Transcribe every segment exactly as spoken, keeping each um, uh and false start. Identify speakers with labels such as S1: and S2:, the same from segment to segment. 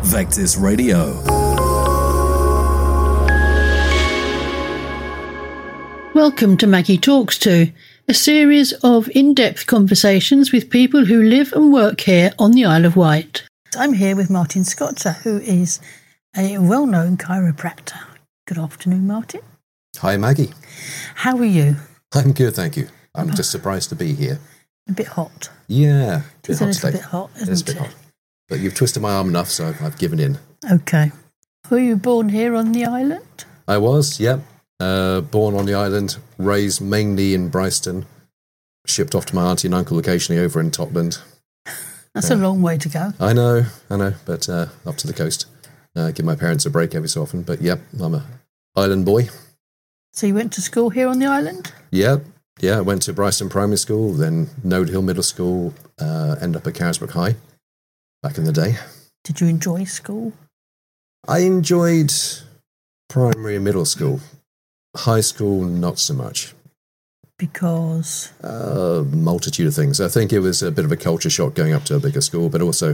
S1: Vectis Radio.
S2: Welcome to Maggie Talks To, a series of in-depth conversations with people who live and work here on the Isle of Wight. I'm here with Martin Scotta, who is a well-known chiropractor. Good afternoon, Martin.
S3: Hi, Maggie.
S2: How are you?
S3: I'm good, thank you. I'm just surprised to be here.
S2: A bit hot.
S3: Yeah, a
S2: It's a little bit hot, isn't it?
S3: It's a bit hot. But you've twisted my arm enough, so I've, I've given in.
S2: Okay. Were you born here on the island?
S3: I was, yep. Uh, born on the island, raised mainly in Bryston, shipped off to my auntie and uncle occasionally over in Totland.
S2: That's
S3: uh,
S2: a long way to go.
S3: I know, I know, but uh, up to the coast. Uh, give my parents a break every so often. But yep, I'm a island boy.
S2: So you went to school here on the island?
S3: Yep. Yeah, I went to Bryston Primary School, then Node Hill Middle School, uh, ended up at Carisbrooke High back in the day.
S2: Did you enjoy school?
S3: I enjoyed primary and middle school. High school, not so much.
S2: Because?
S3: A uh, multitude of things. I think it was a bit of a culture shock going up to a bigger school, but also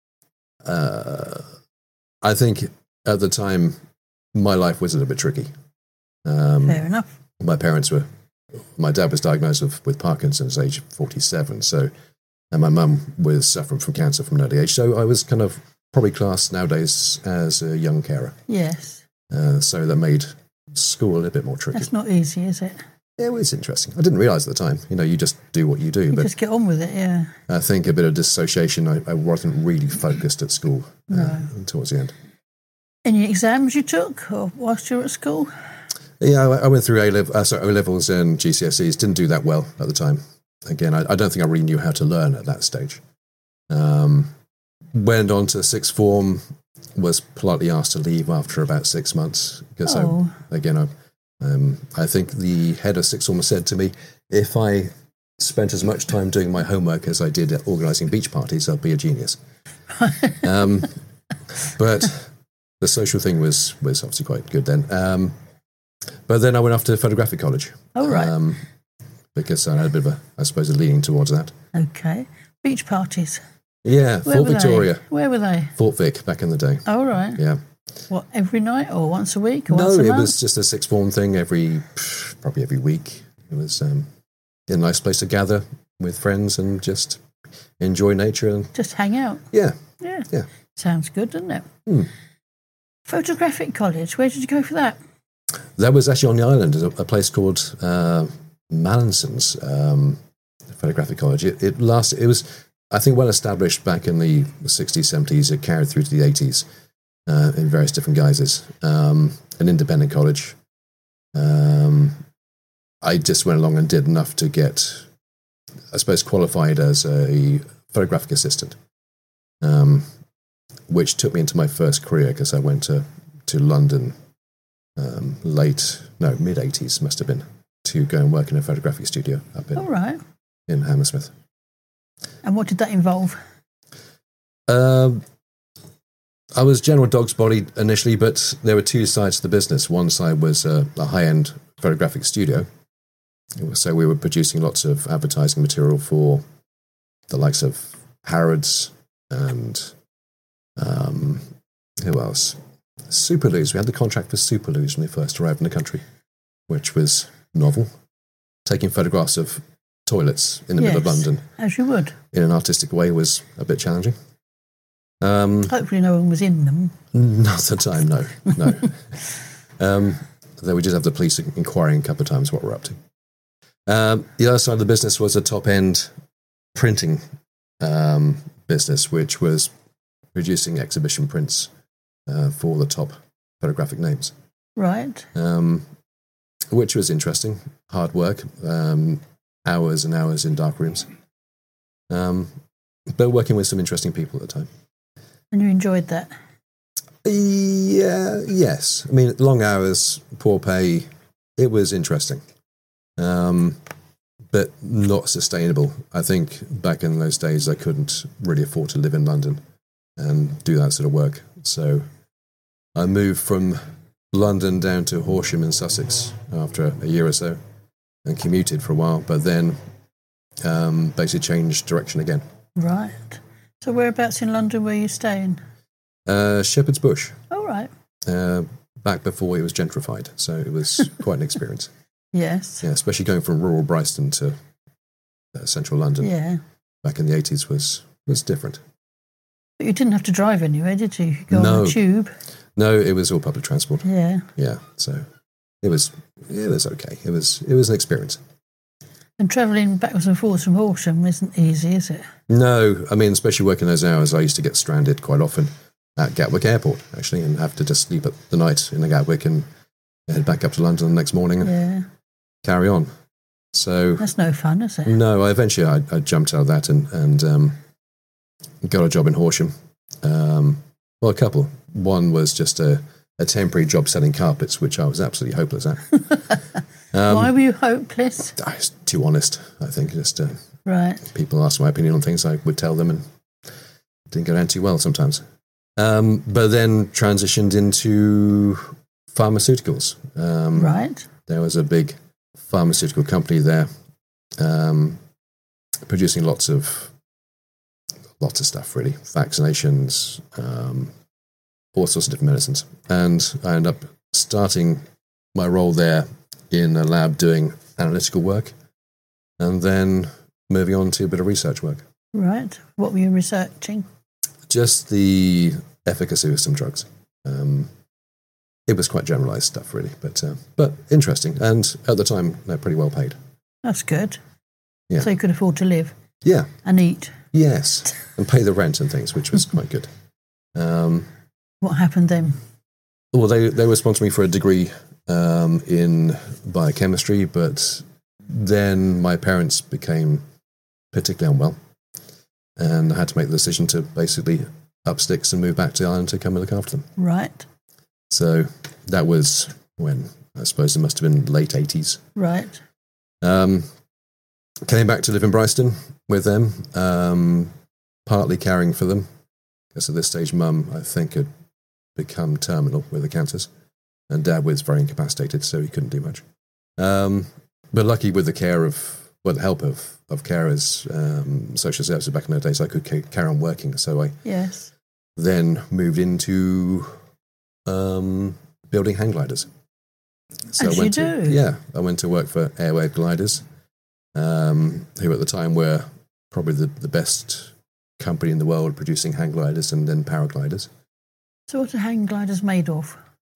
S3: uh, I think at the time my life was a little bit tricky. Um,
S2: Fair enough.
S3: My parents were... My dad was diagnosed with, with Parkinson's at age forty-seven, so, and my mum was suffering from cancer from an early age, so I was kind of probably classed nowadays as a young carer.
S2: Yes.
S3: Uh, so that made school a little bit more tricky.
S2: That's not easy, is it?
S3: Yeah, it was interesting. I didn't realise at the time. You know, you just do what you do.
S2: You
S3: but
S2: just get on with it, yeah.
S3: I think a bit of dissociation. I, I wasn't really focused at school uh,
S2: No.
S3: towards the end.
S2: Any exams you took or whilst you were at school?
S3: Yeah, I, I went through A-level, uh, sorry, O-levels and G C S Es. Didn't do that well at the time. Again, I, I don't think I really knew how to learn at that stage. Um, went on to sixth form, was politely asked to leave after about six months. Because,
S2: Oh.
S3: I, again, I, um, I think the head of sixth form said to me, if I spent as much time doing my homework as I did at organising beach parties, I'd be a genius. um, but the social thing was, was obviously quite good then. Um, But then I went off to photographic college.
S2: Oh, right.
S3: Um, because I had a bit of a, I suppose, a leaning towards that.
S2: Okay. Beach parties.
S3: Yeah,
S2: Where
S3: Fort
S2: were
S3: Victoria.
S2: They? Where were they?
S3: Fort Vic, back in the day.
S2: Oh, right.
S3: Yeah.
S2: What, every night or once a week or
S3: No,
S2: once a
S3: it
S2: month?
S3: was just a sixth form thing every, probably every week. It was um, a nice place to gather with friends and just enjoy nature. And
S2: Just hang out.
S3: yeah,
S2: Yeah.
S3: yeah.
S2: Sounds good, doesn't it?
S3: Hmm.
S2: Photographic college. Where did you go for that?
S3: That was actually on the island, a, a place called uh, Mallinson's um, Photographic College. It, it lasted, it was, I think, well established back in the sixties, seventies. It carried through to the eighties uh, in various different guises. Um, an independent college. Um, I just went along and did enough to get, I suppose, qualified as a photographic assistant, um, which took me into my first career because I went to, to London Um, late, no, mid-eighties must have been, to go and work in a photographic studio up in,
S2: All right.
S3: in Hammersmith.
S2: And what did that involve?
S3: Um, I was general dog's body initially, but there were two sides to the business. One side was a, a high-end photographic studio. So we were producing lots of advertising material for the likes of Harrods and um, who else? Superloos. We had the contract for Superloos when they first arrived in the country, which was novel. Taking photographs of toilets in the
S2: Yes,
S3: middle of London
S2: as you would.
S3: in an artistic way was a bit challenging. Um,
S2: Hopefully no one was in them.
S3: not at the time, no. no. um, then we did have the police inquiring a couple of times what we're up to. Um, the other side of the business was a top-end printing um, business, which was producing exhibition prints Uh, for the top photographic names.
S2: Right.
S3: Um, which was interesting. Hard work. Um, hours and hours in dark rooms. Um, but working with some interesting people at the time.
S2: And you enjoyed that?
S3: Yeah, yes. I mean, long hours, poor pay. It was interesting. Um, but not sustainable. I think back in those days I couldn't really afford to live in London and do that sort of work. So I moved from London down to Horsham in Sussex after a year or so and commuted for a while, but then um, basically changed direction again.
S2: Right. So whereabouts in London were you staying?
S3: Uh, Shepherd's Bush.
S2: Oh, right.
S3: Uh, back before it was gentrified, so it was quite an experience.
S2: Yes.
S3: Yeah, especially going from rural Bryston to uh, central London.
S2: Yeah.
S3: Back in the eighties was was different.
S2: But you didn't have to drive anywhere, did you? You go
S3: No.
S2: on the tube.
S3: No, it was all public transport.
S2: Yeah.
S3: Yeah, so it was it was okay. It was it was an experience.
S2: And travelling backwards and forwards from Horsham isn't easy, is it?
S3: No, I mean, especially working those hours, I used to get stranded quite often at Gatwick Airport, actually, and have to just sleep at the night in the Gatwick and head back up to London the next morning and
S2: Yeah.
S3: carry on. So
S2: That's no fun, is it?
S3: no, I eventually I, I jumped out of that and and um, got a job in Horsham. Um, well, a couple. One was just a, a temporary job selling carpets, which I was absolutely hopeless at. Um,
S2: Why were you hopeless?
S3: I was too honest, I think. Just uh,
S2: Right.
S3: people asked my opinion on things, I would tell them, and it didn't go down too well sometimes. Um, but then transitioned into pharmaceuticals. Um,
S2: Right.
S3: There was a big pharmaceutical company there, um, producing lots of lots of stuff, really, vaccinations, um, all sorts of different medicines. And I ended up starting my role there in a lab doing analytical work, and then moving on to a bit of research work.
S2: Right. What were you researching?
S3: Just the efficacy of some drugs. Um, it was quite generalised stuff, really, but uh, but interesting. And at the time, they're pretty well paid.
S2: That's good.
S3: Yeah.
S2: So you could afford to live
S3: Yeah,
S2: and eat.
S3: yes, and pay the rent and things, which was quite good. Um,
S2: What happened then?
S3: well, they they were sponsoring me for a degree um, in biochemistry, but then my parents became particularly unwell, and I had to make the decision to basically up sticks and move back to Ireland to come and look after them.
S2: Right.
S3: So that was when, I suppose it must have been late eighties.
S2: Right.
S3: Um, came back to live in Bryston with them, um, partly caring for them, because at this stage Mum, I think, had become terminal with the cancers, and Dad was very incapacitated, so he couldn't do much. Um, but lucky with the care of, well, the help of, of carers, um, social services back in those days, I could ca- carry on working. So I
S2: Yes.
S3: then moved into um, building hang gliders. So
S2: As
S3: I went
S2: you
S3: to,
S2: do.
S3: Yeah, I went to work for Airwave Gliders, um, who at the time were probably the, the best company in the world producing hang gliders and then paragliders.
S2: So what are hang gliders made of?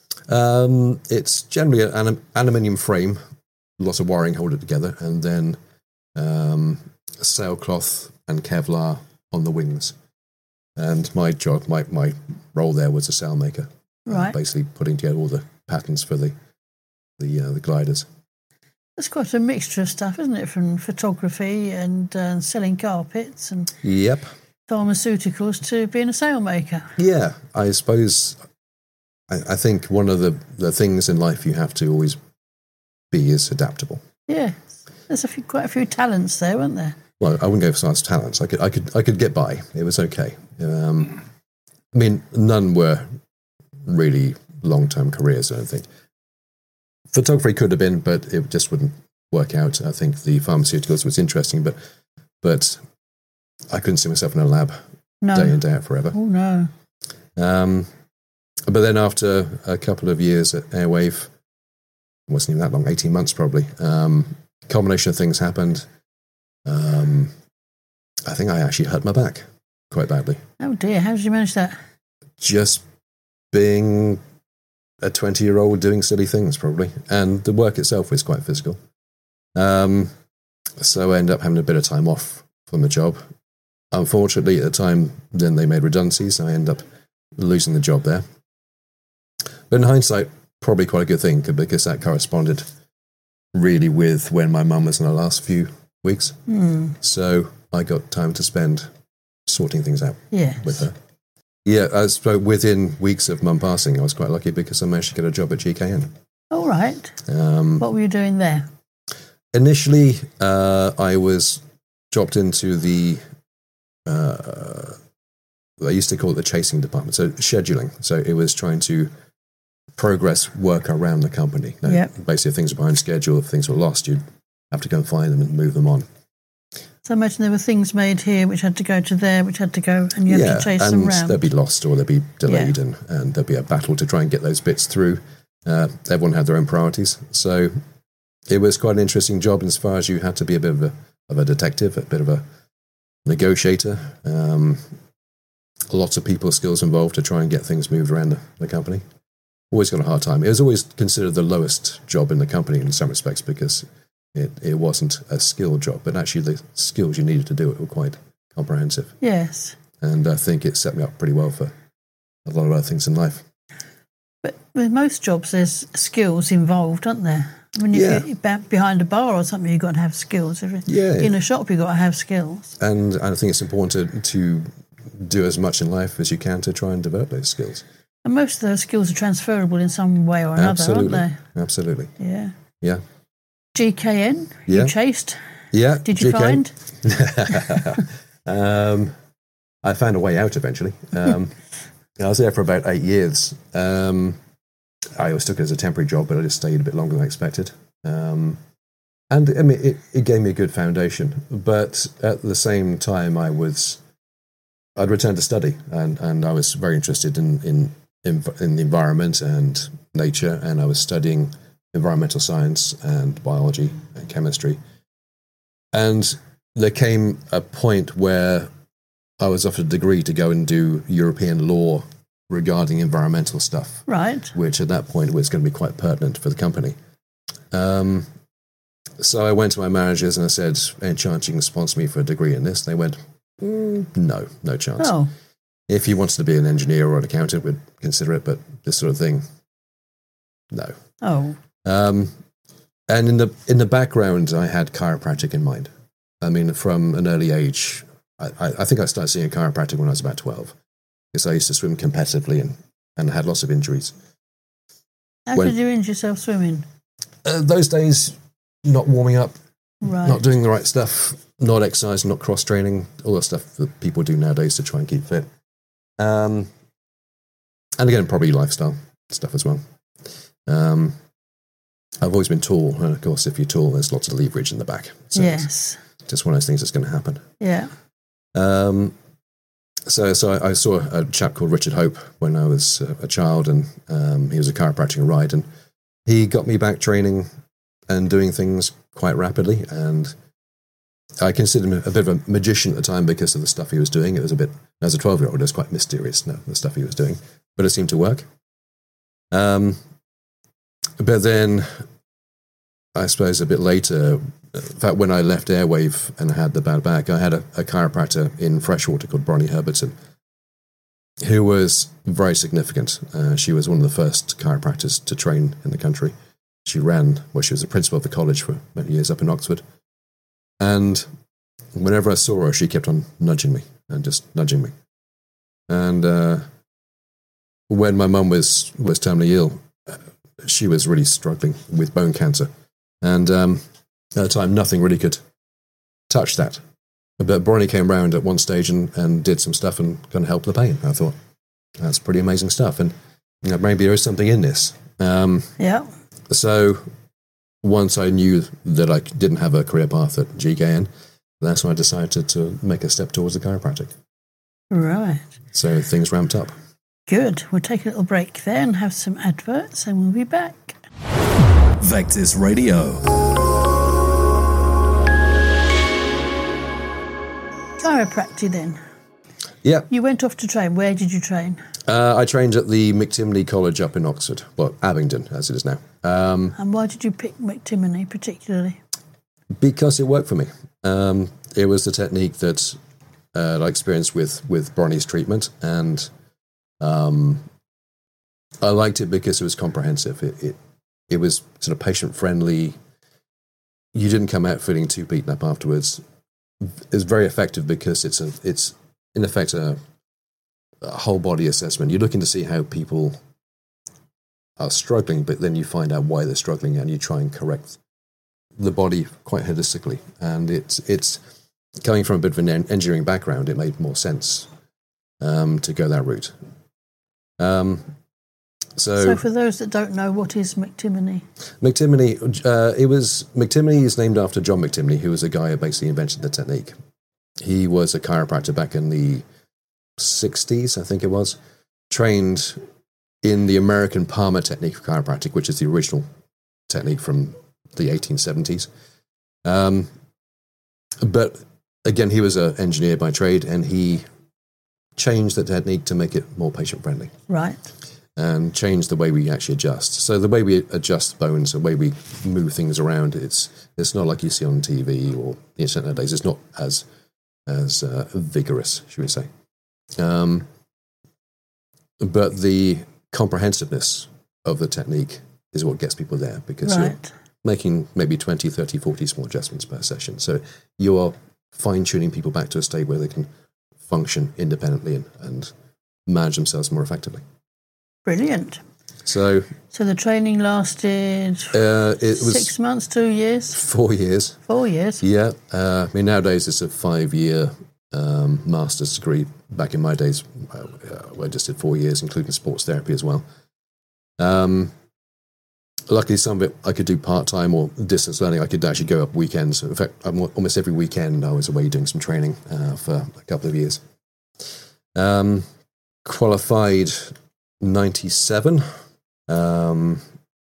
S3: Um, it's generally an anim- aluminium frame, lots of wiring hold it together, and then um, sailcloth and Kevlar on the wings. And my job, my, my role there was a sail maker, uh,
S2: Right.
S3: basically putting together all the patterns for the the uh, the gliders.
S2: That's quite a mixture of stuff, isn't it? From photography and uh, selling carpets and
S3: Yep.
S2: pharmaceuticals to being a sailmaker.
S3: Yeah, I suppose. I, I think one of the, the things in life you have to always be is adaptable.
S2: Yeah. There's a few, quite a few talents there, weren't there?
S3: Well, I wouldn't go for science talents. I could, I could, I could get by. It was okay. Um, I mean, none were really long-term careers, I don't think. Photography could have been, but it just wouldn't work out. I think the pharmaceuticals was interesting, but but I couldn't see myself in a lab
S2: No.
S3: day in, day out forever.
S2: Oh, no.
S3: Um, but then after a couple of years at Airwave, it wasn't even that long, eighteen months probably, um, a combination of things happened. Um, I think I actually hurt my back quite badly.
S2: Oh, dear. How did you manage that?
S3: Just being a twenty-year-old doing silly things, probably. And the work itself was quite physical. Um, so I ended up having a bit of time off from the job. Unfortunately, at the time, then they made redundancies. I ended up losing the job there. But in hindsight, probably quite a good thing, because that corresponded really with when my mum was in her last few weeks.
S2: Hmm.
S3: So I got time to spend sorting things out
S2: Yes.
S3: with her. Yeah, I suppose within weeks of mum passing, I was quite lucky because I managed to get a job at G K N.
S2: All right.
S3: Um,
S2: What were you doing there?
S3: initially, uh, I was dropped into the, uh, I used to call it the chasing department, so scheduling. So it was trying to progress work around the company. Now,
S2: Yep.
S3: basically, if things were behind schedule, if things were lost, you'd have to go and find them and move them on.
S2: So I imagine there were things made here which had to go to there, which had to go, and you
S3: yeah,
S2: had to chase
S3: and
S2: them round.
S3: they'd be lost or they'd be delayed,
S2: Yeah.
S3: and, and there'd be a battle to try and get those bits through. Uh, everyone had their own priorities. So it was quite an interesting job as far as you had to be a bit of a, of a detective, a bit of a negotiator. Um, lots of people skills involved to try and get things moved around the, the company. Always got a hard time. It was always considered the lowest job in the company in some respects because it, it wasn't a skill job, but actually the skills you needed to do it were quite comprehensive.
S2: Yes.
S3: And I think it set me up pretty well for a lot of other things in life.
S2: But with most jobs, there's skills involved, aren't there? I mean, if
S3: Yeah.
S2: you're ba- behind a bar or something, you've got to have skills. If you're
S3: Yeah.
S2: in a shop, you've got to have skills.
S3: And I think it's important to, to do as much in life as you can to try and develop those skills.
S2: And most of those skills are transferable in some way or another,
S3: Absolutely.
S2: aren't
S3: Absolutely.
S2: they? Yeah.
S3: Yeah.
S2: G K N,
S3: Yeah.
S2: you chased.
S3: Yeah.
S2: Did you
S3: G K.
S2: find?
S3: um, I found a way out eventually. Um, I was there for about eight years. Um, I always took it as a temporary job, but I just stayed a bit longer than I expected. Um, and I mean, it, it gave me a good foundation. But at the same time, I was, I'd returned to study, and, and I was very interested in, in, in, in the environment and nature, and I was studying environmental science and biology and chemistry. And there came a point where I was offered a degree to go and do European law regarding environmental stuff,
S2: Right.
S3: which at that point was going to be quite pertinent for the company. Um, so I went to my managers and I said, any chance you can sponsor me for a degree in this? They went, mm, no, no chance.
S2: Oh,
S3: If you wanted to be an engineer or an accountant, we'd consider it, but this sort of thing, no.
S2: oh,
S3: Um, and in the in the background, I had chiropractic in mind. I mean, from an early age, I, I, I think I started seeing a chiropractic when I was about twelve, because I used to swim competitively and, and had lots of injuries.
S2: how
S3: When-
S2: did you injure yourself swimming?
S3: Uh, those days, not warming up,
S2: Right.
S3: not doing the right stuff, not exercising, not cross-training, all the stuff that people do nowadays to try and keep fit. Um, and again, probably lifestyle stuff as well. Um, I've always been tall, and of course, if you're tall, there's lots of leverage in the back. So
S2: Yes.
S3: it's just one of those things that's going to happen.
S2: Yeah.
S3: Um, so so I, I saw a chap called Richard Hope when I was a, a child, and um, he was a chiropractic and ride, and he got me back training and doing things quite rapidly. And I considered him a bit of a magician at the time because of the stuff he was doing. It was a bit, as a twelve-year-old, it was quite mysterious, no, the stuff he was doing, but it seemed to work. Um, but then, I suppose a bit later, in fact, when I left Airwave and had the bad back, I had a, a chiropractor in Freshwater called Bronnie Herbertson, who was very significant. Uh, she was one of the first chiropractors to train in the country. She ran, well, she was the principal of the college for many years up in Oxford. And whenever I saw her, she kept on nudging me and just nudging me. And uh, when my mum was, was terminally ill, she was really struggling with bone cancer. And um, at the time, nothing really could touch that. But Bronnie came round at one stage and, and did some stuff and kind of helped the pain. I thought, that's pretty amazing stuff. And you know, maybe there is something in this. Um,
S2: Yeah.
S3: so once I knew that I didn't have a career path at G K N, that's when I decided to make a step towards the chiropractic.
S2: Right.
S3: So things ramped up.
S2: Good. We'll take a little break there and have some adverts, and we'll be back.
S1: Vectis Radio.
S2: Chiropractic then.
S3: Yeah,
S2: You went off to train. Where did you train?
S3: uh, I trained at the McTimney College up in Oxford, well, Abingdon as it is now, um,
S2: And why did you pick McTimony particularly?
S3: because it worked for me. Um, it was the technique that uh, I experienced with, with Bronnie's treatment, and um, I liked it because it was comprehensive. It, it, it was sort of patient-friendly. You didn't come out feeling too beaten up afterwards. It's very effective because it's a, it's in effect a, a whole body assessment. You're looking to see how people are struggling, but then you find out why they're struggling and you try and correct the body quite holistically. And it's it's coming from a bit of an en- engineering background, it made more sense um, to go that route. Um, So,
S2: so for those that don't know, what is McTimoney?
S3: McTimoney, uh, it was, McTimoney is named after John McTimoney, who was a guy who basically invented the technique. He was a chiropractor back in the sixties, I think it was, trained in the American Palmer technique of chiropractic, which is the original technique from the eighteen seventies. Um, but again, he was an engineer by trade, and he changed the technique to make it more patient-friendly.
S2: Right.
S3: And change the way we actually adjust. So the way we adjust bones, the way we move things around, it's it's not like you see on T V or the internet nowadays. It's not as as uh, vigorous, should we say. Um, but the comprehensiveness of the technique is what gets people there, because
S2: right.
S3: you're making maybe twenty, thirty, forty small adjustments per session. So you are fine-tuning people back to a state where they can function independently and, and manage themselves more effectively.
S2: Brilliant.
S3: So,
S2: so the training lasted
S3: uh, it was
S2: six months, two years,
S3: four years.
S2: Four years.
S3: Yeah, uh, I mean nowadays it's a five-year um, master's degree. Back in my days, uh, I just did four years, including sports therapy as well. Um, luckily, some of it I could do part-time or distance learning. I could actually go up weekends. In fact, almost every weekend I was away doing some training uh, for a couple of years. Um, qualified ninety-seven, um,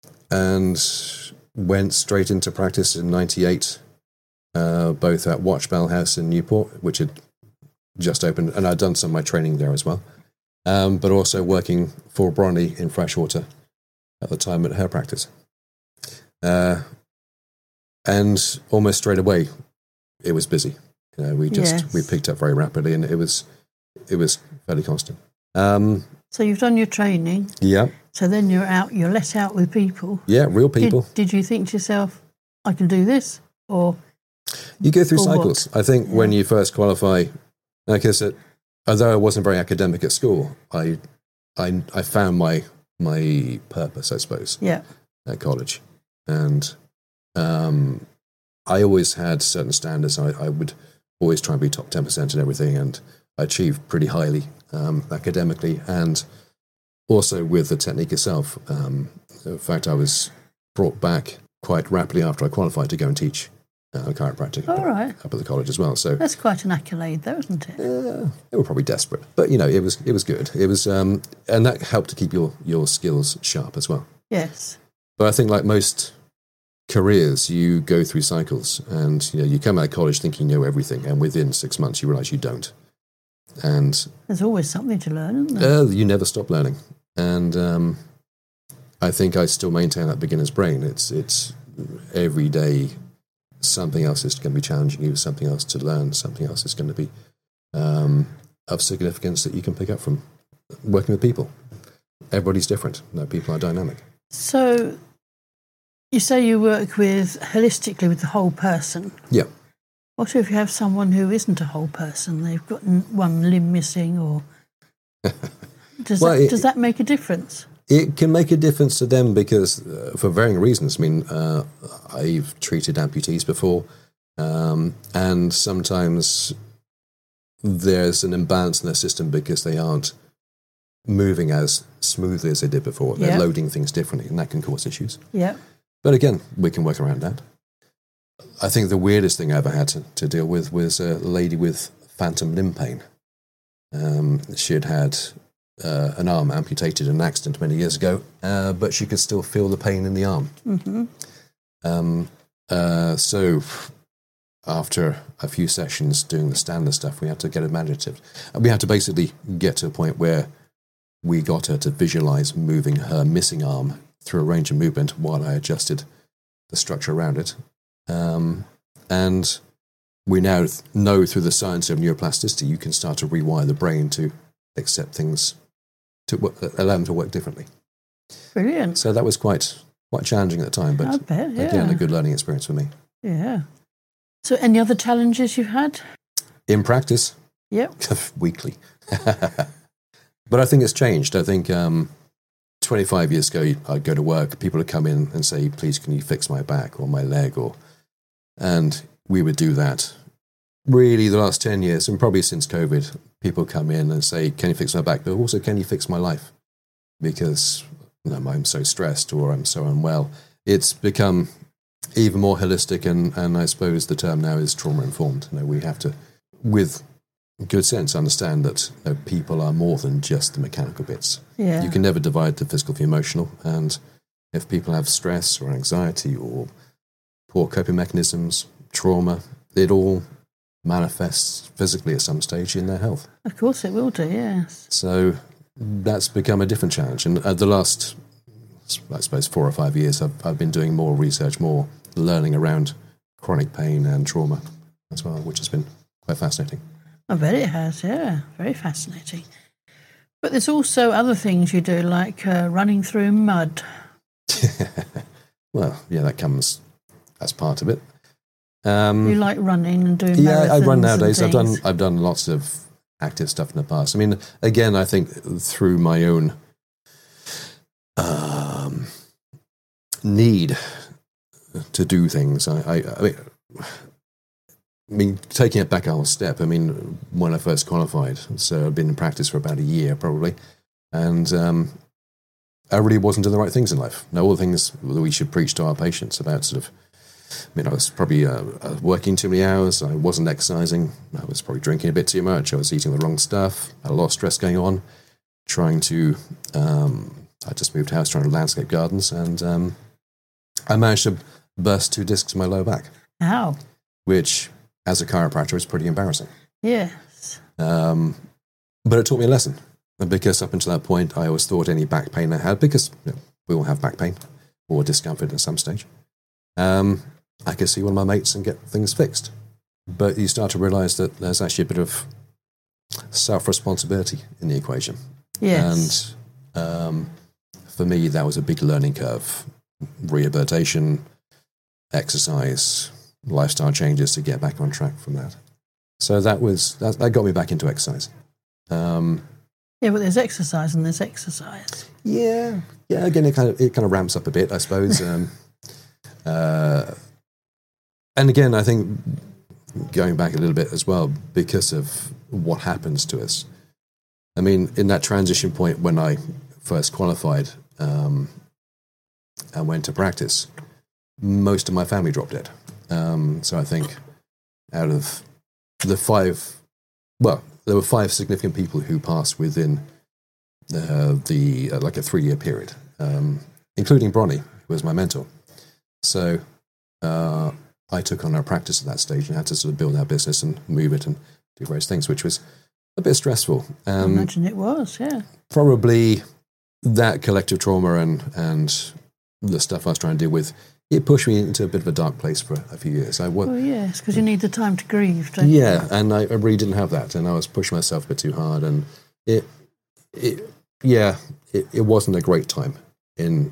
S3: and went straight into practice in ninety-eight, uh, both at Watch Bell House in Newport, which had just opened, and I'd done some of my training there as well, um, but also working for Bronny in Freshwater at the time at her practice. Uh, and almost straight away, it was busy. You know, we just
S2: yes.
S3: we picked up very rapidly, and it was it was fairly constant. Um,
S2: So you've done your training.
S3: Yeah.
S2: So then you're out, you're let out with people.
S3: Yeah, real people.
S2: Did, did you think to yourself, I can do this? Or
S3: you go through
S2: or
S3: cycles.
S2: what?
S3: I think
S2: Yeah.
S3: when you first qualify, like I said, although I wasn't very academic at school, I I, I found my my purpose, I suppose,
S2: yeah,
S3: at college. And um, I always had certain standards. I, I would always try and be top ten percent in everything, and I achieved pretty highly um, academically and also with the technique itself. Um, in fact, I was brought back quite rapidly after I qualified to go and teach uh, chiropractic
S2: all right.
S3: up at the college as well. So
S2: That's quite an accolade, though, isn't it?
S3: uh, they were probably desperate, but you know, it was it was good. It was, um, and that helped to keep your your skills sharp as well.
S2: Yes.
S3: But I think, like most careers, you go through cycles, and you know, you come out of college thinking you know everything, and within six months you realise you don't. And
S2: There's always something to learn, isn't there?
S3: uh, you never stop learning. And um, I think I still maintain that beginner's brain. It's it's every day something else is going to be challenging you, something else to learn, something else is going to be um, of significance that you can pick up from working with people. Everybody's different. No, people are dynamic.
S2: So you say you work with holistically with the whole person.
S3: Yeah.
S2: What if you have someone who isn't a whole person? They've got n- one limb missing, or does
S3: Well,
S2: that
S3: it-
S2: does that make a difference?
S3: It can make a difference to them because, uh, for varying reasons. I mean, uh, I've treated amputees before, um, and sometimes there's an imbalance in their system because they aren't moving as smoothly as they did before. They're
S2: Yeah.
S3: loading things differently, and that can cause issues.
S2: Yeah.
S3: But again, we can work around that. I think the weirdest thing I ever had to, to deal with was a lady with phantom limb pain. Um, she had had uh, an arm amputated in an accident many years ago, uh, but she could still feel the pain in the arm.
S2: Mm-hmm.
S3: Um, uh, so after a few sessions doing the standard stuff, we had to get it imaginative. And we had to basically get to a point where we got her to visualize moving her missing arm through a range of movement while I adjusted the structure around it. Um, and we now th- know through the science of neuroplasticity, you can start to rewire the brain to accept things, to w- allow them to work differently.
S2: Brilliant.
S3: So that was quite quite challenging at the time, but
S2: I bet, yeah.
S3: again, a good learning experience for me.
S2: Yeah. So any other challenges you've had?
S3: In practice,
S2: Yep.
S3: weekly. But I think it's changed. I think um, twenty-five years ago, I'd go to work, people would come in and say, please, can you fix my back or my leg? or And we would do that. Really, the last ten years, and probably since COVID, people come in and say, can you fix my back? But also, can you fix my life? Because you know, I'm so stressed or I'm so unwell. It's become even more holistic, and, and I suppose the term now is trauma-informed. You know, we have to, with good sense, understand that you know, people are more than just the mechanical bits.
S2: Yeah.
S3: You can never divide the physical from the emotional, and if people have stress or anxiety or poor coping mechanisms, trauma, it all manifests physically at some stage in their health.
S2: Of course it will do, yes.
S3: So that's become a different challenge. And uh, the last, I suppose, four or five years, I've, I've been doing more research, more learning around chronic pain and trauma as well, which has been quite fascinating.
S2: I bet it has, yeah. Very fascinating. But there's also other things you do, like uh, running through mud.
S3: Well, yeah, that comes as part of it. Um,
S2: you like running and doing
S3: yeah, I run
S2: marathons
S3: nowadays.
S2: and
S3: I've done
S2: things.
S3: I've done lots of active stuff in the past. I mean, again, I think through my own um, need to do things. I, I, I, mean, I mean, taking it back a whole step. I mean, when I first qualified, so I've been in practice for about a year probably, and um, I really wasn't doing the right things in life. Now, all the things that we should preach to our patients about sort of. I mean, I was probably uh, working too many hours. I wasn't exercising. I was probably drinking a bit too much. I was eating the wrong stuff. I had a lot of stress going on. Trying to, um, I just moved house, trying to landscape gardens, and um, I managed to burst two discs in my lower back.
S2: How?
S3: Which, as a chiropractor, is pretty embarrassing.
S2: Yes.
S3: Um, but it taught me a lesson. Because up until that point, I always thought any back pain I had, because you know, we all have back pain or discomfort at some stage. Um, I could see one of my mates and get things fixed. But you start to realise that there's actually a bit of self-responsibility in the equation.
S2: Yes.
S3: And um, for me, that was a big learning curve. Rehabilitation, exercise, lifestyle changes to get back on track from that. So that was that, that got me back into exercise. Um,
S2: yeah, but there's exercise and there's exercise.
S3: Yeah, yeah. Again, it kind of it kind of ramps up a bit, I suppose. Um, uh, and again, I think going back a little bit as well, because of what happens to us. I mean, in that transition point when I first qualified um, and went to practice, most of my family dropped dead. Um, so I think out of the five, well, there were five significant people who passed within uh, the uh, like a three-year period, um, including Bronnie, who was my mentor. So uh, I took on our practice at that stage and had to sort of build our business and move it and do various things, which was a bit stressful. Um,
S2: I imagine it was, yeah.
S3: Probably that collective trauma and, and the stuff I was trying to deal with, it pushed me into a bit of a dark place for a few years. I was,
S2: well, yes, because you need the time to grieve, don't
S3: yeah,
S2: you?
S3: and I, I really didn't have that, and I was pushing myself a bit too hard, and it, it yeah, it, it wasn't a great time in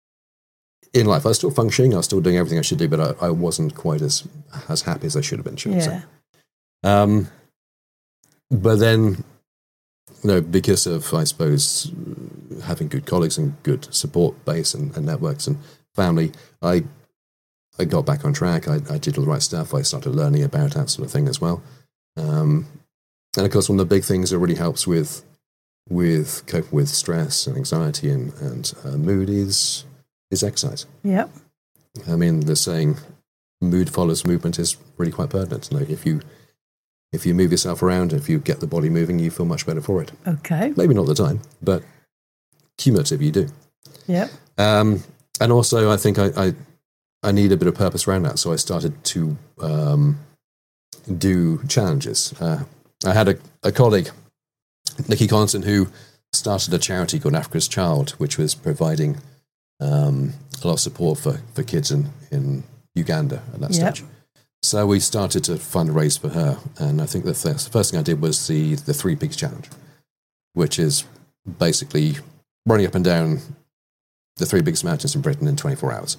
S3: in life. I was still functioning, I was still doing everything I should do, but I, I wasn't quite as as happy as I should have been, should I
S2: Yeah.
S3: say. Um, but then, you know, because of, I suppose, having good colleagues and good support base and, and networks and family, I I got back on track. I, I did all the right stuff. I started learning about that sort of thing as well. Um, and of course, one of the big things that really helps with with coping with stress and anxiety and, and uh, mood is is exercise.
S2: Yep.
S3: I mean, the saying "mood follows movement" is really quite pertinent. You know, if you if you move yourself around, if you get the body moving, you feel much better for it.
S2: Okay.
S3: Maybe not the time, but cumulative, you do.
S2: Yep.
S3: Um, and also, I think I, I I need a bit of purpose around that, so I started to um, do challenges. Uh, I had a, a colleague, Nikki Conson, who started a charity called Africa's Child, which was providing um, a lot of support for, for kids in, in Uganda at that
S2: Yep.
S3: stage. So we started to fundraise for her, and I think the first, the first thing I did was the, the Three Peaks Challenge, which is basically running up and down the three biggest mountains in Britain in twenty-four hours.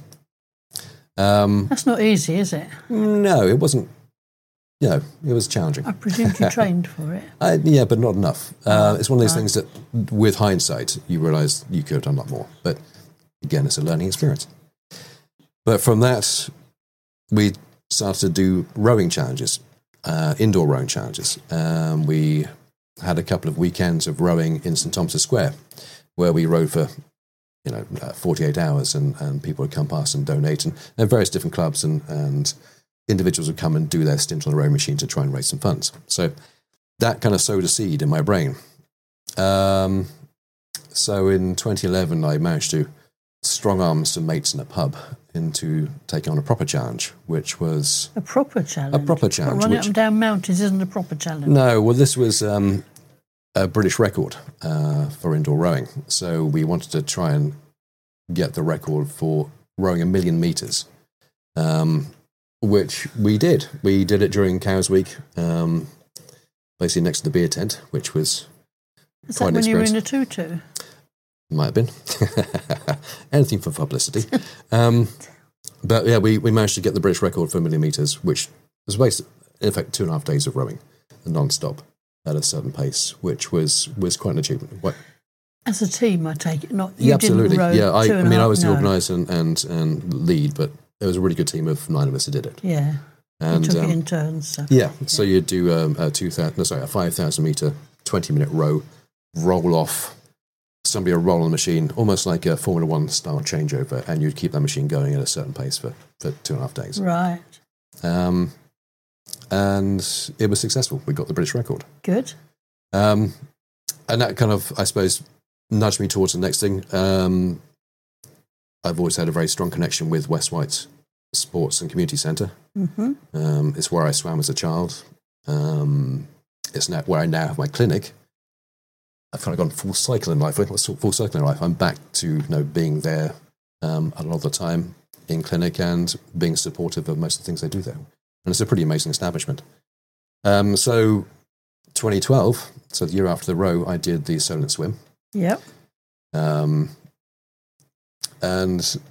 S3: Um,
S2: That's not easy, is it?
S3: no, it wasn't. No, it was challenging.
S2: I presume you trained for it.
S3: I, yeah, but not enough. Uh, it's one of these
S2: Right.
S3: things that, with hindsight, you realise you could have done a lot more. But again, it's a learning experience. But from that, we started to do rowing challenges, uh, indoor rowing challenges. Um, we had a couple of weekends of rowing in St Thomas's Square, where we rowed for you know, uh, forty-eight hours, and, and people would come past and donate, and, and various different clubs and, and individuals would come and do their stint on the rowing machine to try and raise some funds. So that kind of sowed a seed in my brain. Um, so in twenty eleven, I managed to strong arm some mates in a pub into taking on a proper challenge, which was...
S2: A proper challenge?
S3: A proper challenge.
S2: But running
S3: which,
S2: up and down mountains isn't a proper challenge.
S3: No, well, this was um, a British record uh, for indoor rowing. So we wanted to try and get the record for rowing a million metres, um, which we did. We did it during Cows Week, um, basically next to the beer tent, which was
S2: Is
S3: quite
S2: that
S3: an
S2: when you were in
S3: experience.
S2: a tutu?
S3: Might have been. Anything for publicity. Um, but yeah, we, we managed to get the British record for a million metres, which was based, in effect, two and a half days of rowing non-stop at a certain pace, which was, was quite an achievement. What,
S2: As a team, I take it. Not you
S3: yeah, absolutely.
S2: Didn't row
S3: Yeah, I,
S2: two
S3: I
S2: and a
S3: mean, I
S2: half-
S3: was the
S2: no.
S3: organiser and, and, and lead, but it was a really good team of nine of us who did it.
S2: Yeah,
S3: And
S2: you took
S3: um,
S2: it in turns. So.
S3: yeah, so you'd do um, a two thousand, no, sorry, a five thousand metre, twenty minute row, roll off. Somebody would roll on the machine, almost like a Formula One style changeover, and you'd keep that machine going at a certain pace for, for two and a half days.
S2: Right.
S3: Um, and it was successful. We got the British record.
S2: Good.
S3: Um, and that kind of, I suppose, nudged me towards the next thing. Um, I've always had a very strong connection with West White Sports and Community Centre.
S2: Mm-hmm.
S3: Um, it's where I swam as a child. Um, it's now where I now have my clinic. I've kind of gone full cycle in life. What's full cycle in life? I'm back to you know being there um, a lot of the time in clinic and being supportive of most of the things they do there. And it's a pretty amazing establishment. Um, so twenty twelve, so the year after the row, I did the Solent Swim.
S2: Yep.
S3: Um, and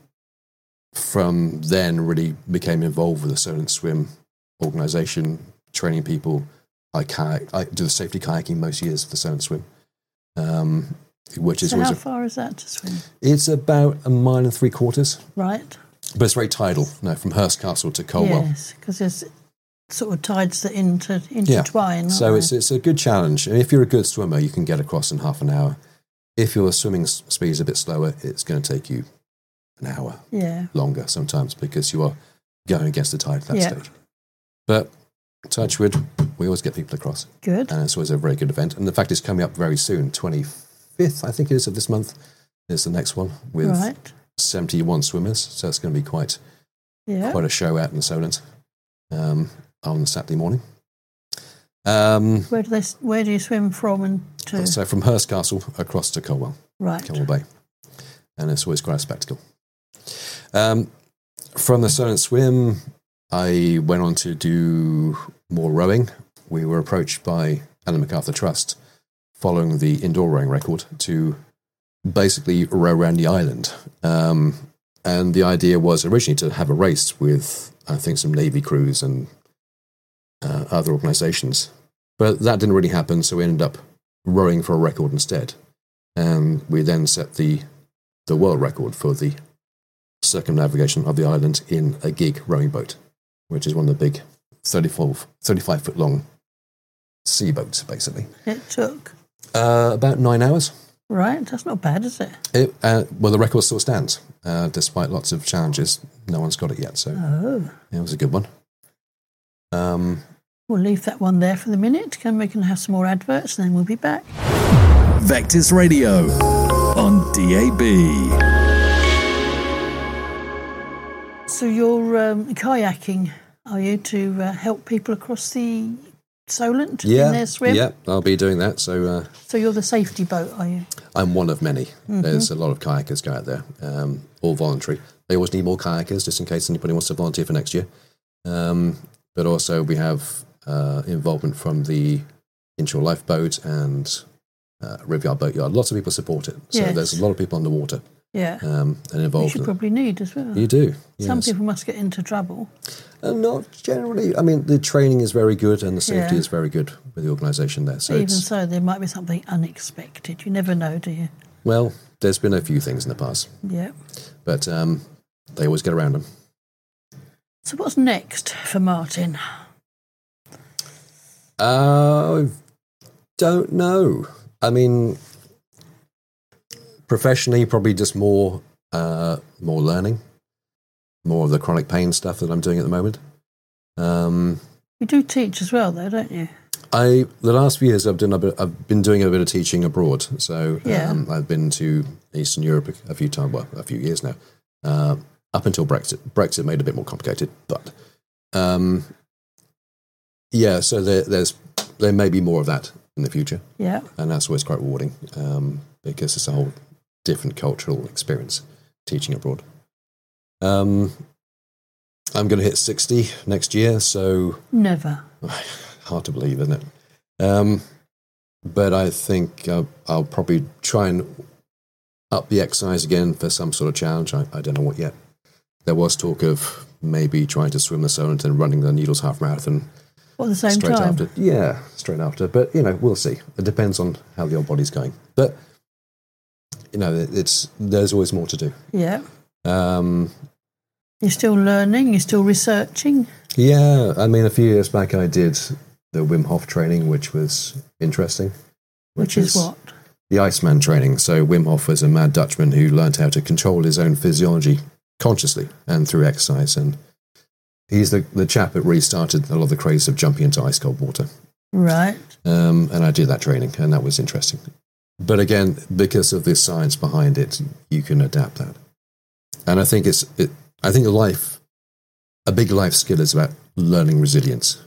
S3: from then really became involved with the Solent Swim organisation, training people. I kayak, I do the safety kayaking most years for the Solent Swim. Um, which is
S2: So
S3: always
S2: how
S3: a,
S2: far is that to swim?
S3: it's about a mile and three quarters,
S2: Right.
S3: but it's very tidal. No, from Hurst Castle to Colwell.
S2: Yes, because there's sort of tides that inter, intertwine.
S3: So
S2: aren't
S3: it's
S2: they?
S3: it's a good challenge. And if you're a good swimmer, you can get across in half an hour. If your swimming s- speed is a bit slower, it's going to take you an hour
S2: Yeah.
S3: longer sometimes because you are going against the tide at that
S2: Yeah.
S3: stage. But touch wood, we always get people across.
S2: Good.
S3: And it's always a very good event. And the fact it's coming up very soon, twenty-fifth, I think it is, of this month, is the next one with
S2: Right.
S3: seventy-one swimmers. So it's going to be quite
S2: Yeah.
S3: quite a show out in the Solent um, on Saturday morning. Um,
S2: Where do they? s- Where do you swim from and to?
S3: so from Hurst Castle across to Colwell,
S2: Right.
S3: Colwell Bay. And it's always quite a spectacle. Um, from the Solent Swim, I went on to do more rowing. We were approached by Ellen MacArthur Trust following the indoor rowing record to basically row around the island. Um, and the idea was originally to have a race with, I think, some Navy crews and uh, other organisations. But that didn't really happen, so we ended up rowing for a record instead. And we then set the, the world record for the circumnavigation of the island in a gig rowing boat, which is one of the big thirty-five, thirty-five foot long sea boats, basically.
S2: It took.
S3: Uh, about nine hours.
S2: Right. That's not bad, is it?
S3: It, uh, well, the record still stands, uh, despite lots of challenges. No one's got it yet, so
S2: Oh.
S3: it was a good one. Um,
S2: We'll leave that one there for the minute, and we can have some more adverts, and then we'll be back.
S1: Vectis Radio on D A B.
S2: So you're um, kayaking, are you, to uh, help people across the Solent
S3: yeah,
S2: in their swim?
S3: yeah, I'll be doing that. So uh,
S2: So you're the safety boat, are you?
S3: I'm one of many. There's a lot of kayakers go out there, um, all voluntary. They always need more kayakers, just in case anybody wants to volunteer for next year. Um, but also we have uh, involvement from the inshore lifeboat and uh, Rivyard Boatyard. Lots of people support it. So
S2: Yes.
S3: there's a lot of people on the water
S2: Yeah.
S3: um, and
S2: You
S3: involved.
S2: should probably need as well.
S3: You do.
S2: Some
S3: yes.
S2: people must get into trouble.
S3: Uh, not generally. I mean, the training is very good and the safety
S2: Yeah.
S3: is very good with the organisation there. So
S2: Even
S3: it's,
S2: so, there might be something unexpected. You never know, do you?
S3: well, there's been a few things in the past,
S2: Yeah.
S3: but um, they always get around them.
S2: So what's next for Martin?
S3: Uh, I don't know. I mean, professionally, probably just more uh, more learning, more of the chronic pain stuff that I'm doing at the moment. Um,
S2: you do teach as well, though, don't you?
S3: I the last few years I've done a bit, I've been doing a bit of teaching abroad. So
S2: Yeah.
S3: um, I've been to Eastern Europe a few times, well, a few years now. Uh, up until Brexit, Brexit made it a bit more complicated, but um, yeah. So there, there's there may be more of that in the future,
S2: Yeah.
S3: and that's always quite rewarding um, because it's a whole different cultural experience teaching abroad. Um, I'm going to hit sixty next year, so
S2: Never.
S3: hard to believe, isn't it? Um, but I think uh, I'll probably try and up the exercise again for some sort of challenge. I, I don't know what yet. There was talk of maybe trying to swim the Solent and running the Needles Half Marathon
S2: At the same
S3: straight
S2: time.
S3: after. Yeah, straight after. But, you know, we'll see. It depends on how the old body's going. But, you know, it, it's there's always more to do.
S2: Yeah.
S3: Um,
S2: You're still learning, you're still researching.
S3: yeah, I mean, a few years back I did the Wim Hof training, which was interesting.
S2: Which, is, what?
S3: The Iceman training. So Wim Hof was a mad Dutchman who learned how to control his own physiology consciously and through exercise. And he's the, the chap that really started a lot of the craze of jumping into ice cold water.
S2: Right.
S3: Um, and I did that training, and that was interesting. But again, because of the science behind it, you can adapt that. And I think it's, it, I think life, a big life skill is about learning resilience.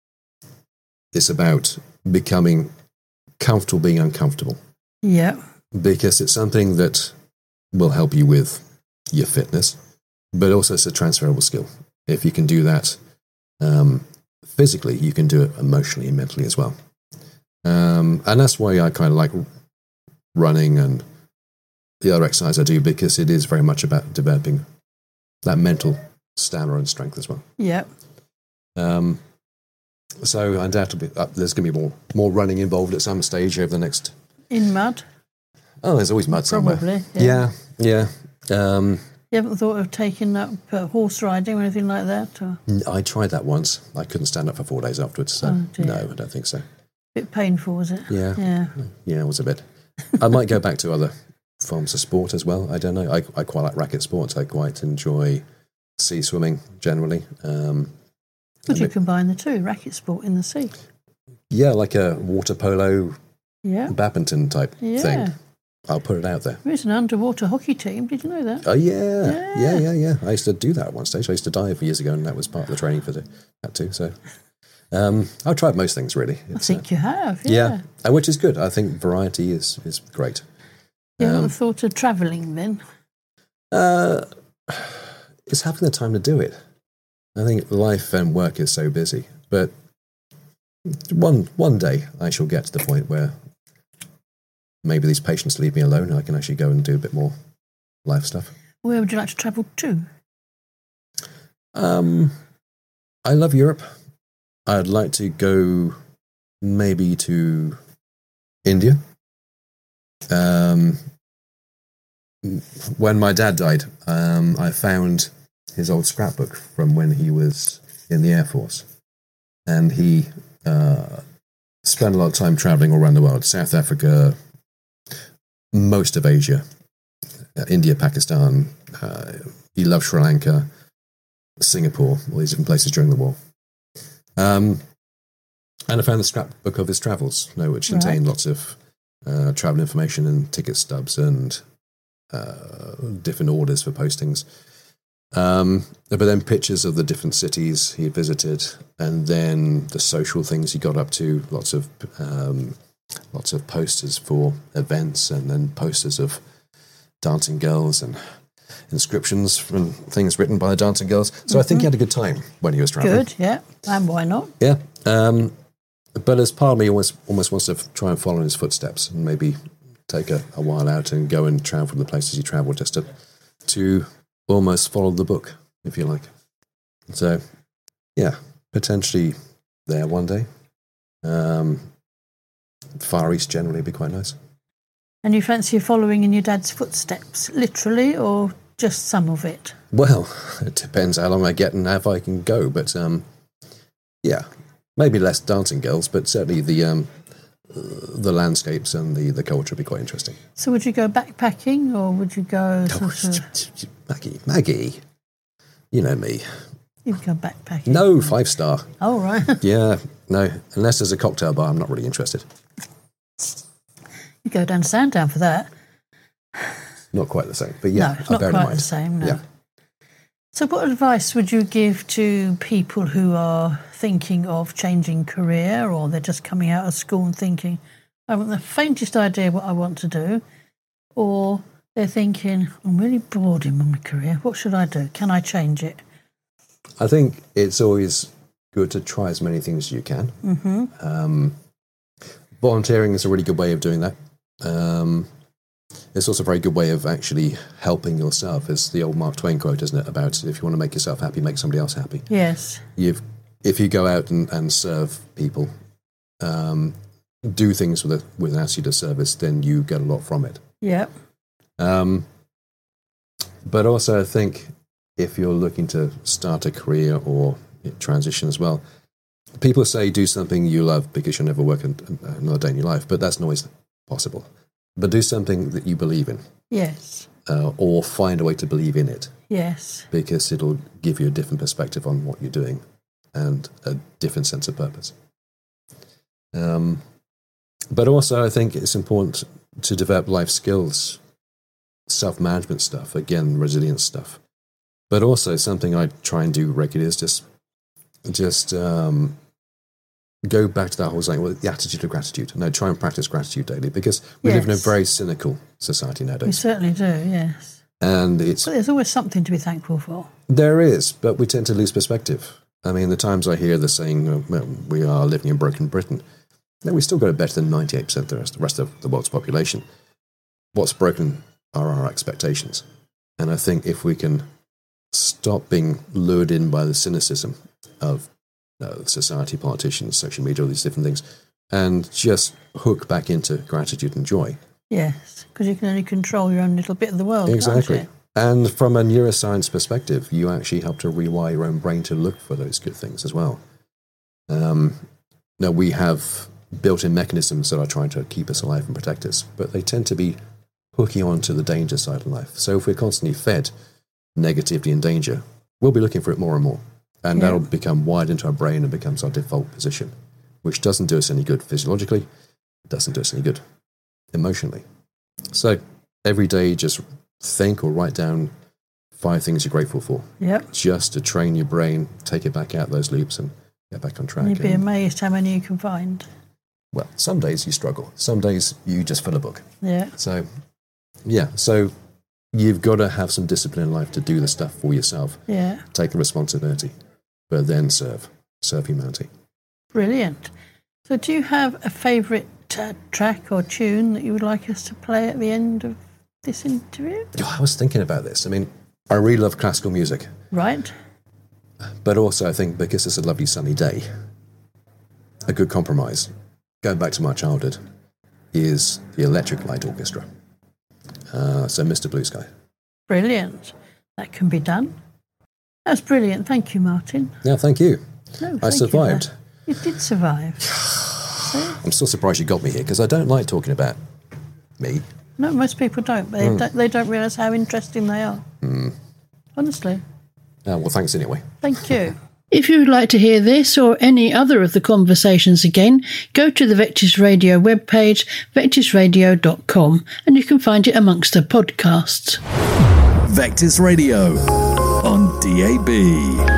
S3: It's about becoming comfortable being uncomfortable,
S2: Yeah.
S3: because it's something that will help you with your fitness, but also it's a transferable skill. If you can do that um, physically, you can do it emotionally and mentally as well. Um, and that's why I kind of like running and the other exercise I do, because it is very much about developing that mental stamina and strength as well.
S2: Yeah.
S3: Um, so undoubtedly, uh, there's going to be more more running involved at some stage over the next.
S2: In mud?
S3: Oh, there's always mud somewhere.
S2: Probably. Yeah.
S3: Yeah, yeah. Um,
S2: You haven't thought of taking up uh, horse riding or anything like that? Or
S3: I tried that once. I couldn't stand up for four days afterwards. So
S2: Oh, dear.
S3: no, I don't think so.
S2: a bit painful, was it?
S3: Yeah,
S2: Yeah.
S3: yeah, it was a bit. I might go back to other forms of sport as well. I don't know. I, I quite like racket sports. I quite enjoy sea swimming generally. Um,
S2: Could
S3: I
S2: you
S3: mean-
S2: combine the two, racket sport in the sea?
S3: yeah, like a water polo,
S2: Yeah.
S3: badminton type
S2: Yeah.
S3: thing. I'll put it out there.
S2: There is an underwater hockey team. Did you know that?
S3: Oh yeah.
S2: Yeah.
S3: yeah, yeah, yeah. I used to do that at one stage. I used to dive years ago, and that was part of the training for the, that too. So um, I've tried most things really.
S2: I
S3: It's,
S2: think you have.
S3: uh,
S2: Yeah.
S3: yeah, and which is good. I think variety is is great.
S2: You haven't
S3: Um,
S2: thought of travelling then?
S3: Uh, it's having the time to do it. I think life and work is so busy, but one one day I shall get to the point where maybe these patients leave me alone and I can actually go and do a bit more life stuff.
S2: Where would you like to travel to?
S3: Um, I love Europe. I'd like to go maybe to India. Um, when my dad died, um, I found his old scrapbook from when he was in the Air Force. And he uh, spent a lot of time traveling all around the world. South Africa, most of Asia, uh, India, Pakistan. Uh, he loved Sri Lanka, Singapore, all these different places during the war. Um, and I found the scrapbook of his travels, you know, which
S2: Right.
S3: contained lots of uh, travel information and ticket stubs and uh, different orders for postings. Um, but then pictures of the different cities he visited, and then the social things he got up to. Lots of um, lots of posters for events, and then posters of dancing girls and inscriptions from things written by the dancing girls. So I think he had a good time when he was traveling.
S2: Good, yeah. And why not?
S3: Yeah. Um, but as part of me almost almost wants to try and follow in his footsteps and maybe take a, a while out and go and travel the places he travelled, just to to almost follow the book, if you like. So, yeah, potentially there one day. Um, Far East generally would be quite nice.
S2: And you fancy following in your dad's footsteps, literally, or just some of it?
S3: Well, it depends how long I get and how far I can go, but um, yeah, maybe less dancing girls, but certainly the um, the landscapes and the, the culture would be quite interesting.
S2: So would you go backpacking or would you go sort of...
S3: Maggie, Maggie, you know me.
S2: You'd go backpacking?
S3: No, five star.
S2: Oh, right.
S3: Yeah, no. Unless there's a cocktail bar, I'm not really interested.
S2: You go down to Sandown for that.
S3: Not quite the same, but yeah.
S2: No, it's not quite the same, no.
S3: Yeah.
S2: So what advice would you give to people who are thinking of changing career, or they're just coming out of school and thinking, I haven't the faintest idea what I want to do, or they're thinking, I'm really bored in my career, what should I do? Can I change it?
S3: I think it's always good to try as many things as you can.
S2: Mm-hmm.
S3: Um, volunteering is a really good way of doing that. Um, it's also a very good way of actually helping yourself. It's the old Mark Twain quote, isn't it, about if you want to make yourself happy, make somebody else happy.
S2: Yes.
S3: You've, if you go out and, and serve people, um, do things with, a, with an attitude of service, then you get a lot from it.
S2: Yeah.
S3: Um, but also I think if you're looking to start a career or transition as well, people say do something you love because you'll never work another day in your life, but that's not always possible. But do something that you believe in.
S2: Yes.
S3: Uh, or find a way to believe in it.
S2: Yes.
S3: Because it'll give you a different perspective on what you're doing and a different sense of purpose. Um, but also I think it's important to develop life skills, self-management stuff, again, resilience stuff. But also something I try and do regularly is just, just um, go back to that whole saying, well, the attitude of gratitude. No, try and practice gratitude daily because we
S2: yes.
S3: live in a very cynical society nowadays.
S2: We certainly do, yes.
S3: And it's...
S2: But there's always something to be thankful for.
S3: There is, but we tend to lose perspective. I mean, the times I hear the saying, well, we are living in broken Britain, no, we still got it better than ninety-eight percent of the rest of the world's population. What's broken are our expectations. And I think if we can stop being lured in by the cynicism of uh, society, politicians, social media, all these different things, and just hook back into gratitude and joy.
S2: Yes, because you can only control your own little bit of the world.
S3: Exactly.
S2: Can't you?
S3: And from a neuroscience perspective, you actually help to rewire your own brain to look for those good things as well. Um, now, we have built-in mechanisms that are trying to keep us alive and protect us, but they tend to be hooking on to the danger side of life. So if we're constantly fed negativity and danger, we'll be looking for it more and more. And
S2: yeah.
S3: that'll become wired into our brain and becomes our default position, which doesn't do us any good physiologically, it doesn't do us any good emotionally. So every day, just think or write down five things you're grateful for.
S2: Yep.
S3: Just to train your brain, take it back out those loops and get back on track.
S2: And you'd be
S3: and,
S2: amazed how many you can find.
S3: Well, some days you struggle. Some days you just fill a book.
S2: Yeah.
S3: So, yeah. So you've got to have some discipline in life to do the stuff for yourself.
S2: Yeah.
S3: Take the responsibility, but then serve. Serve humanity.
S2: Brilliant. So do you have a favourite uh, track or tune that you would like us to play at the end of this interview?
S3: Oh, I was thinking about this. I mean, I really love classical music.
S2: Right.
S3: But also I think because it's a lovely sunny day, a good compromise, going back to my childhood, is the Electric Light Orchestra. Uh, so Mister Blue Sky.
S2: Brilliant. That can be done. That's brilliant. Thank you, Martin.
S3: Yeah, thank you.
S2: No,
S3: I
S2: thank
S3: survived.
S2: You, you did survive. So,
S3: I'm still surprised you got me here because I don't like talking about me.
S2: no, most people don't. They,
S3: Mm.
S2: don't, they don't realise how interesting they are.
S3: Mm.
S2: Honestly.
S3: Oh, well, thanks anyway.
S2: Thank you.
S4: If you would like to hear this or any other of the conversations again, go to the Vectis Radio webpage, vectis radio dot com, and you can find it amongst the podcasts.
S1: Vectis Radio on D A B.